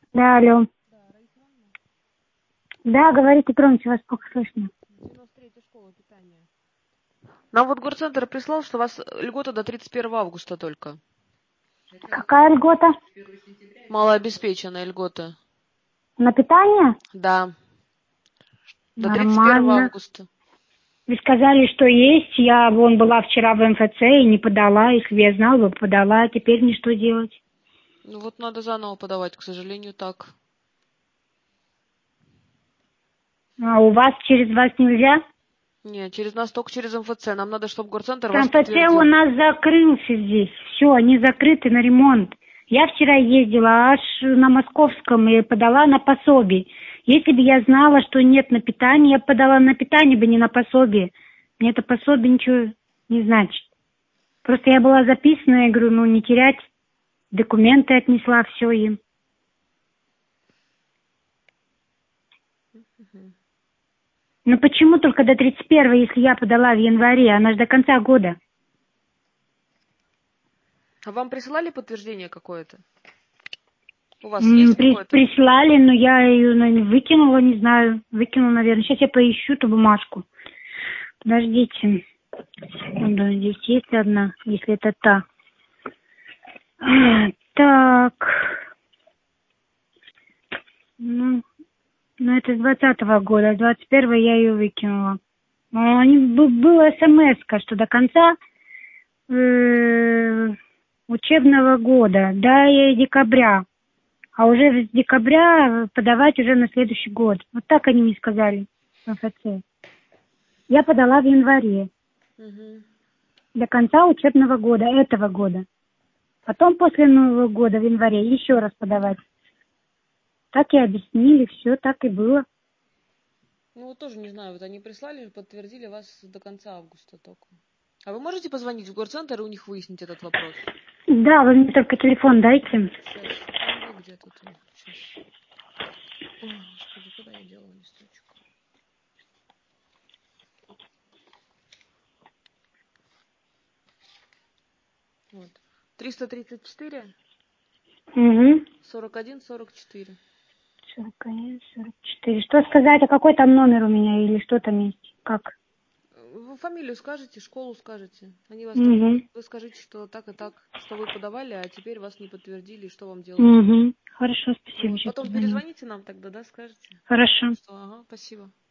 Да, алло. Да, говорите громче, вас плохо слышно. 93-я школа питания. Нам вот горцентр прислал, что у вас льгота до 31 августа только. Какая льгота? Малообеспеченная льгота. На питание? Да. До 31 Нормально. августа. Вы сказали, что есть. Я вон была вчера в МФЦ и не подала. Если бы я знала, бы подала. А теперь мне что делать? Ну вот надо заново подавать, к сожалению, так. А у вас через вас нельзя? Не, через нас только через МФЦ. Нам надо, чтобы горцентр вас МФЦ у подтвердил. нас закрылся здесь. Все, они закрыты на ремонт. Я вчера ездила аж на Московском и подала на пособие. Если бы я знала, что нет на питание, я бы подала на питание, бы не на пособие. Мне это пособие ничего не значит. Просто я была записана, я говорю, не терять. Документы отнесла, все им. Но почему только до 31-го, если я подала в январе? Она же до конца года. А вам присылали подтверждение какое-то? У вас есть какое-то? Прислали, но я ее выкинула, не знаю. Выкинула, наверное. Сейчас я поищу ту бумажку. Подождите. Секунду, здесь есть одна, если это та. Так. Ну это с 20-го года. С 21-го я ее выкинула. Была смс-ка, что до конца учебного года, до декабря. А уже с декабря подавать уже на следующий год. Вот так они мне сказали в МФЦ. Я подала в январе. Угу. До конца учебного года, этого года. Потом после Нового года, в январе, еще раз подавать. Так и объяснили, все так и было. Ну вот тоже не знаю, вот они прислали, подтвердили вас до конца августа только. А вы можете позвонить в горцентр и у них выяснить этот вопрос? Да, вы мне только телефон дайте. Сейчас, секунду, где тут он? Сейчас. Ой, господи, куда я делала листочек? Вот. 334 Угу. 41 44. 41, 44. Что сказать, а какой там номер у меня или что там есть? Как? Вы фамилию скажете, школу скажете. Они вас там... Угу. Вы скажите, что так и так, что вы подавали, а теперь вас не подтвердили, и что вам делать. Угу. Хорошо, спасибо, Вот. сейчас Потом позвоню. перезвоните нам тогда, да, скажете? Хорошо. Что, ага, спасибо.